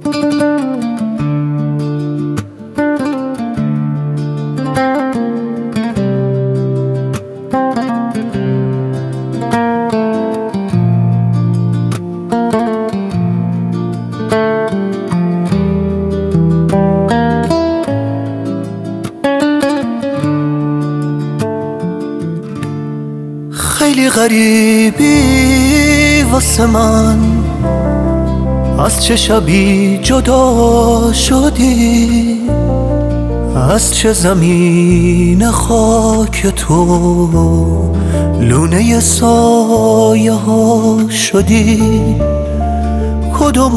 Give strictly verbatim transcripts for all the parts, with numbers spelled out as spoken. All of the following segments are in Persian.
خیلی غریبی واسه من، از چه شبی جدا شدی، از چه زمین خاک تو لونه سایه ها شدی. کدوم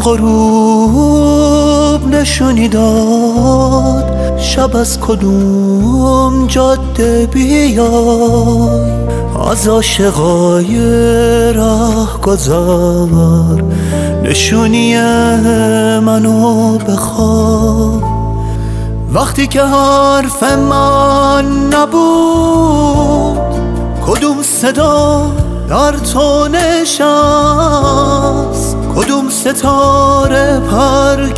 غروب نشونی داد شب از کدوم جاده بیای، از عاشقای ره گذر نشونی منو بخواه. وقتی که حرف من نبود کدوم صدا در تو نشست، کدوم ستاره پر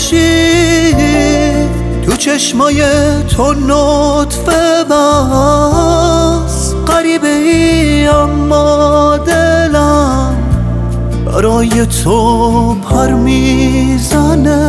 کشید تو چشمای تو نطفه بست. غریبه ای اما دلم برای تو پر میزنه،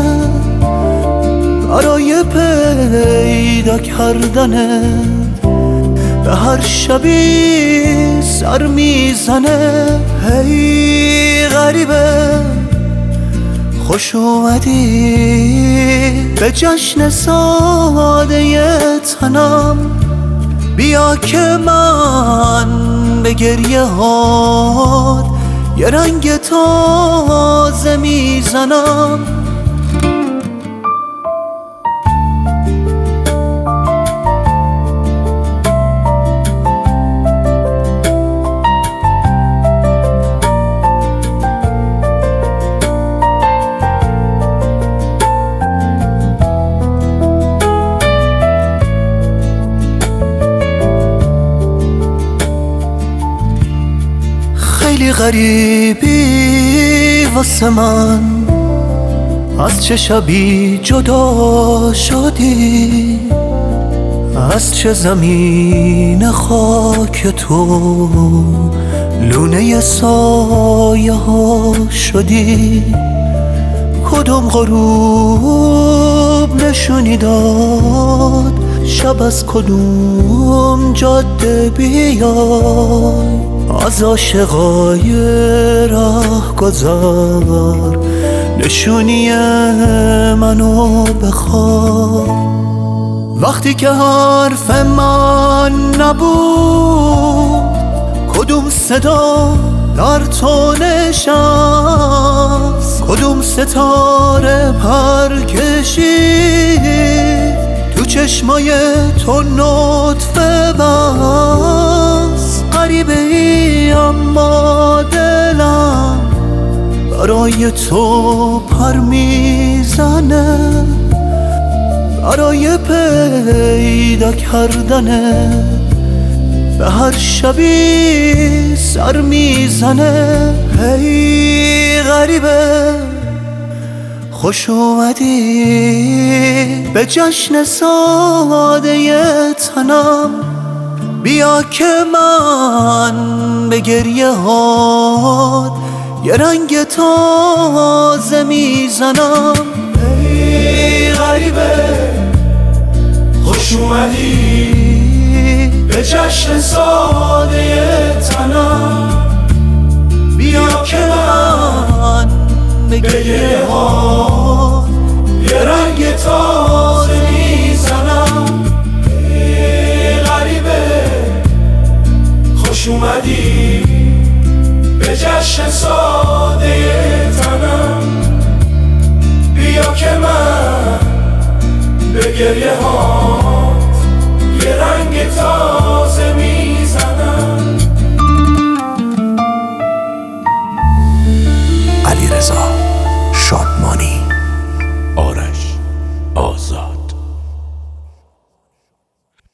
برای پیدا کردنه به هر شبی سر میزنه. هی غریبه خوش اومدی به جشن ساده تنم، بیا که من به گریه هات یه رنگ تازه میزنم. خیلی غریبی واسه من، از چه شبی جدا شدی، از چه زمین خاک تو لونه سایه ها شدی. کدوم غروب نشونی داد شب از کدوم جاده بیای، از عاشقای ره گذر نشونی منو بخواه. وقتی که حرف من نبود کدوم صدا در تو نشست، کدوم ستاره پر کشید تو چشمای تو نطفه بست. غریبه ای اما دلم برای تو پر میزنه، برای پیدا کردنه به هر شبی سر میزنه. هی غریبه خوش اومدی به جشن ساده تنم، بیا که من به گریه هات یه رنگ تازه میزنم. ای غریبه خوش اومدی به جشن ساده تنم، بیا که من به گریه هات یه رنگ تازه میزنم. ای غریبه خوش اومدی به جشن ساده تنم، بیا که من به گریه هات یه رنگ تازه